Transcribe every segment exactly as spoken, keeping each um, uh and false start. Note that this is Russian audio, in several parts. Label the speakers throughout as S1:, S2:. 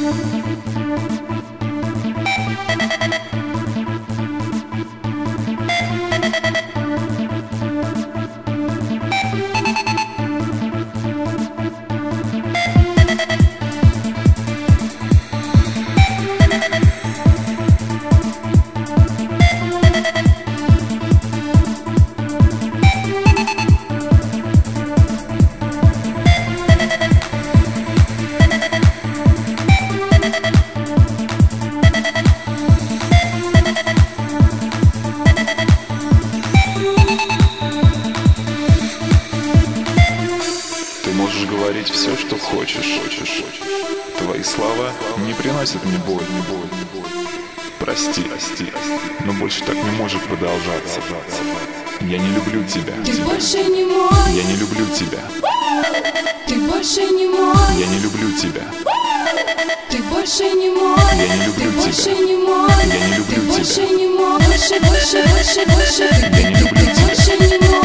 S1: Можешь говорить все, что хочешь. Твои слова не приносят мне боль. Прости, но больше так не может продолжаться. Я не люблю тебя.
S2: Ты больше не мой.
S1: Я не люблю тебя.
S2: Ты больше не мой.
S1: Я не люблю тебя.
S2: Ты больше не мой.
S1: Я не люблю тебя.
S2: Больше не мой.
S1: Я не люблю тебя.
S2: Больше не мой. Больше, больше, больше, больше.
S1: Я не люблю тебя.
S2: Больше не мой.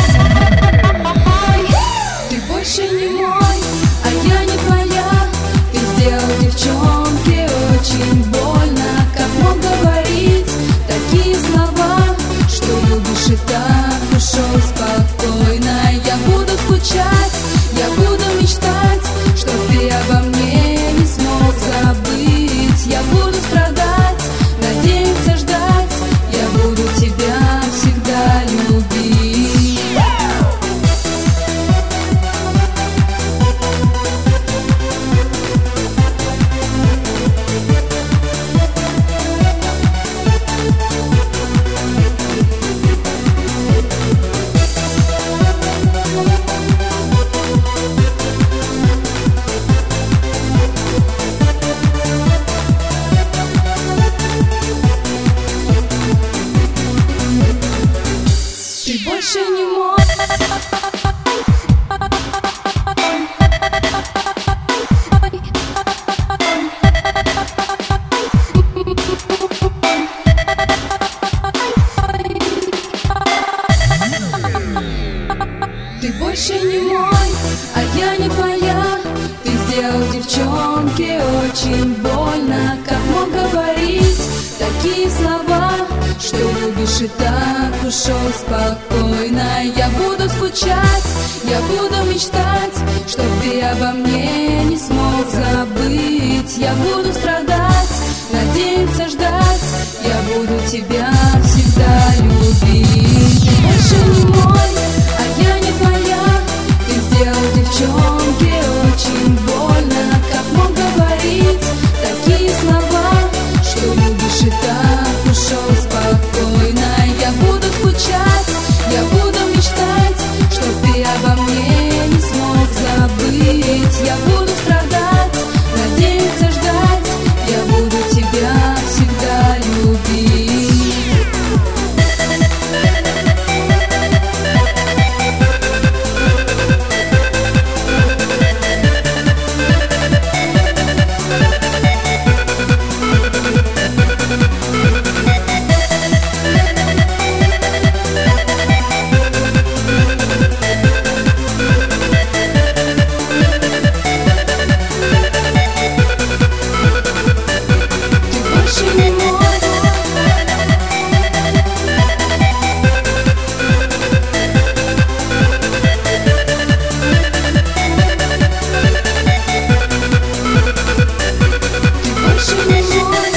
S2: Ты больше не мой, а я не твоя. Ты сделал девчонке очень больно. Как мог говорить такие слова, что любишь и так ушел спокойно. Я буду скучать, я буду мечтать, что ты обо мне не смог забыть. Я буду страдать, надеяться, ждать. Я буду тебя всегда любить. Ты больше не мой. Ты больше не мой, а я не твоя. Ты сделал девчонке очень больно. Как мог говорить такие слова, что любишь и так ушел спокойно. Я буду скучать, я буду мечтать, что ты обо мне не смог забыть. Я буду страдать, надеяться, ждать. Я буду тебя всегда любить. Ты больше не мой, а я не твоя. Ты сделал девчонке очень больно. Как мог говорить такие слова, что любишь и так ушел спокойно. Я буду скучать, я буду мечтать, что ты обо мне не смог забыть. Я буду страдать, надеяться, ждать. Я буду тебя всегда любить. Больше не мой.